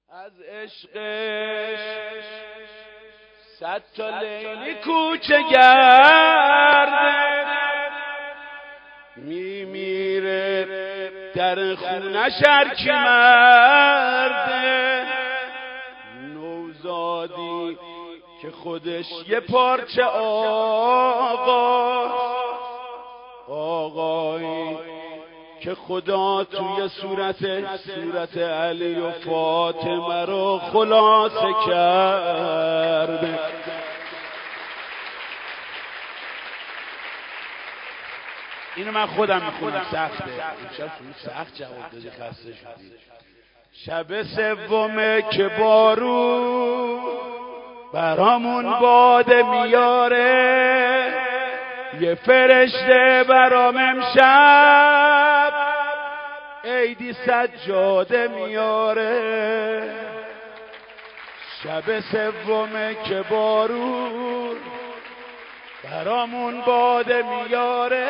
از عشقش صد تا لیلی کوچه گرده میمیره در خونش هرکی مرده نوزادی که خودش یه پارچه آقایی که خدا توی صورت علی و فاطمه رو خلاصه کرده. اینو من خودم میخونم، سخته سخت جواب دادی، خسته شدی. شب سومه که بارون برامون باده میاره، یه فرشته برام امشب عیدی سجاده میاره. شب سومه که بارون برامون باده میاره،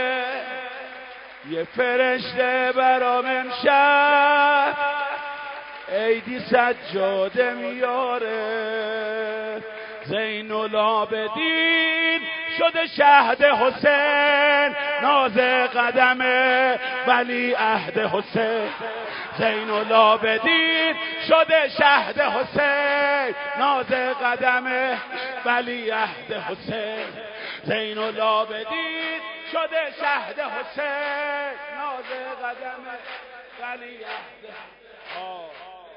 یه فرشته برام امشب عیدی سجاده میاره. زین العابدین شده شهد حسین، ناز قدم ولی عهد حسین. زین العابدین شده شهد حسین، ناز قدم ولی عهد حسین. زین العابدین شده شهد حسین، ناز قدم ولی عهد حسین.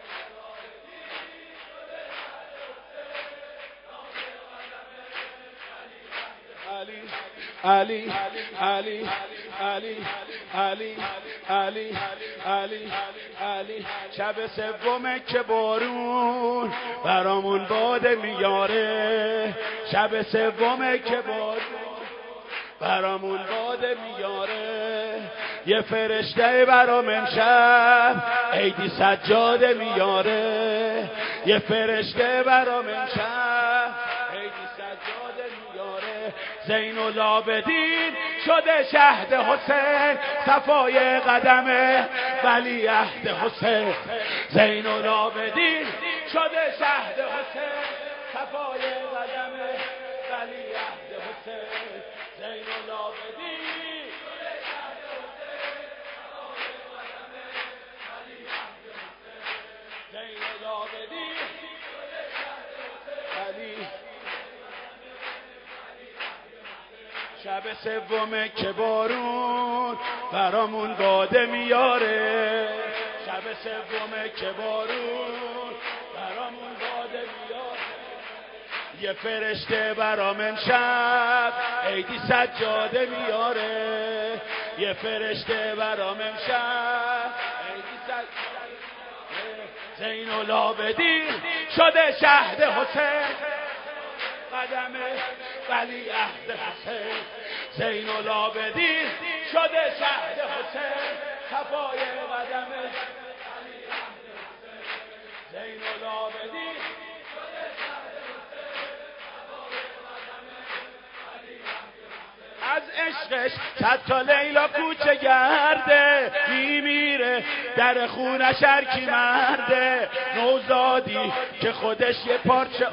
علی علی علی علی علی علی علی. شب سومه که بارون برامون باده میاره، شب سومه که بارون برامون باده میاره، یه فرشته برام امشب عیدی سجاده میاره، یه فرشته برام امشب عیدی سجاده میاره. زین العابدین شده شهد حسین، صفای قدمه ولی عهد حسین. زین العابدین شده شهد حسین، صفای قدمه ولی عهد حسین. زین العابدین شده شهد حسین، صفای قدمه ولی عهد حسین. زین العابدین شده شهد حسین. شب سومه که بارون برامون باده میاره، شب سومه که بارون برامون باده میاره، یه فرشته برام امشب عیدی سجاده میاره، یه فرشته برام امشب عیدی سجاده میاره. زین العابدین شده شهد حسین، قدمه ولی عهد حسین. زین العابدین شده شهد حسین، صفای قدمه ولی عهد حسین. زین العابدین شده شهد حسین، صفای قدمه ولی عهد حسین. از عشقش صد تا لیلا کوچه گرده، میمیره در خونش هرکی مرده. نوزادی که خودش یه پارچه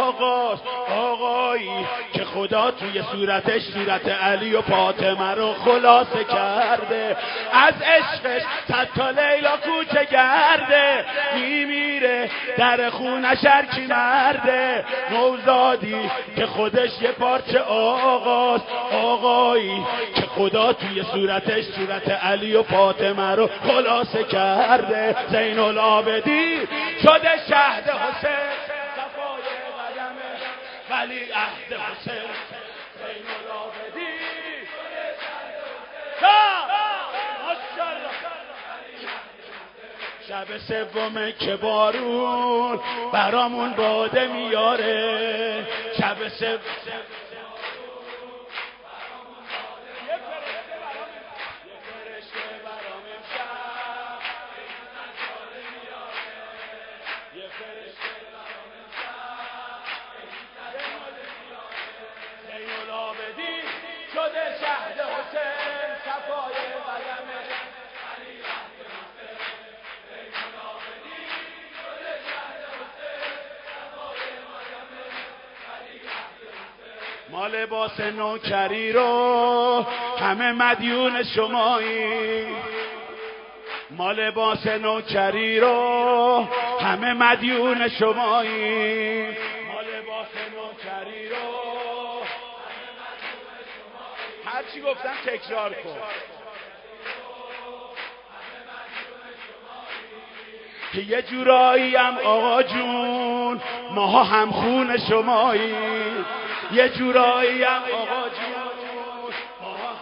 آقایی که خدا توی صورت علی و فاطمه رو خلاصه کرده. از عشقش صد تا لیلا کوچه گرده، میمیره در خونش هرکی مرده. نوزادی که خودش یه پارچه آقایی که خدا توی صورت علی و فاطمه رو خلاصه کرده. زین العابدین شده شهد حسین، صفای قدمه ولی عهد حسین. زین العابدین شده شهد حسین. شب سومه که بارون برامون باده میاره، شب سومه شده شهد حسین، صفای قدمه ولی عهد حسین. زین العابدین شده ما لباس نوکری رو همه مدیون شمایی، ما لباس نوکری رو همه مدیون شمایی، ما لباس نوکری رو همه مدیون شمایی. هر چی گفتم تکرار کن. یه جورایی هم آقا جون ماها هم خون شمایی، یه جورایی هم آقا جون ماها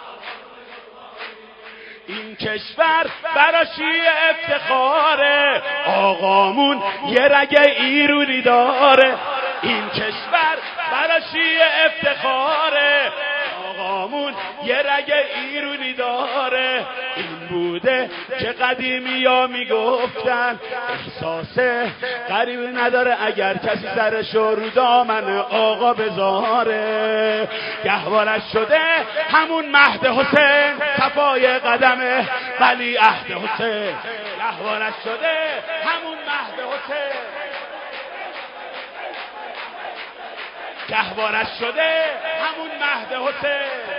این کشور براشی افتخاره، آقامون یه رگ ایرونی داره، این کشور براشی افتخاره، آقامون یه رگ ایرونی داره. این بوده که قدیمی ها میگفتن احساس غریبی نداره اگر کسی سرشو رو دامن آقا بذاره. گهوارش شده همون مهد حسین صفای قدمه ولی عهد حسین، گهوارش شده همون مهد حسین، گهوارش شده همون مهد حسین.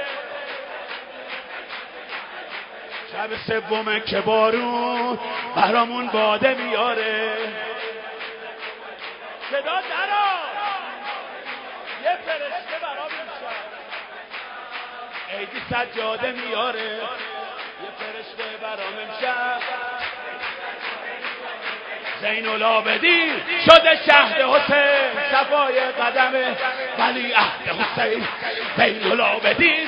شب سومه که بارون برامون باده میاره، صدا درا یه فرشته برام میشه، عیدی سجاده میاره، یه فرشته برام امشب زین العابدین شده شهد حسین صفای قدمه ولی عهد حسین، زین العابدین.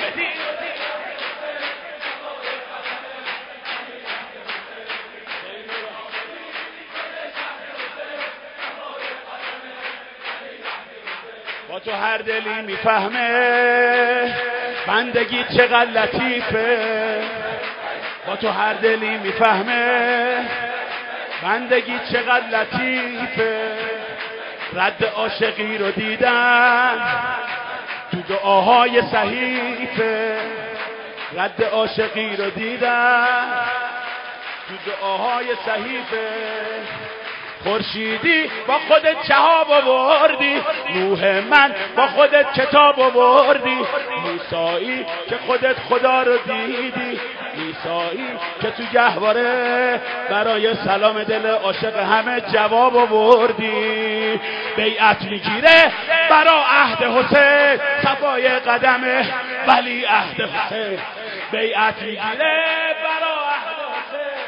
با تو هر دلی میفهمه بندگی چقدر لطیفه، با تو هر دلی میفهمه بندگی چقدر لطیفه. رد عاشقی رو دیدن تو دعاهای صحیفه، رد عاشقی رو دیدن تو دعاهای صحیفه. خورشیدی با خودت چهاب آوردی، نوح من با خودت کتاب آوردی، موسایی که خودت خدا رو دیدی، عیسایی که تو گهواره برای سلام دل عاشق همه جواب آوردی. بیعت میگیره برای عهد حسین صفای قدمه ولی عهد حسین، بیعت میگیره برای عهد حسین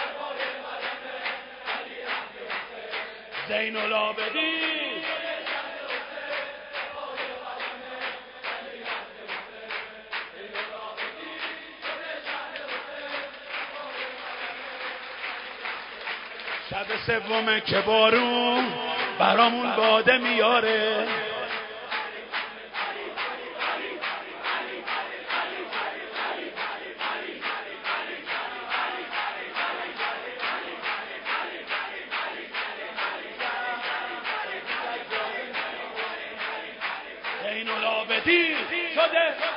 زین العابدین. شب سومه که بارون برامون باده میاره، زین العابدین شده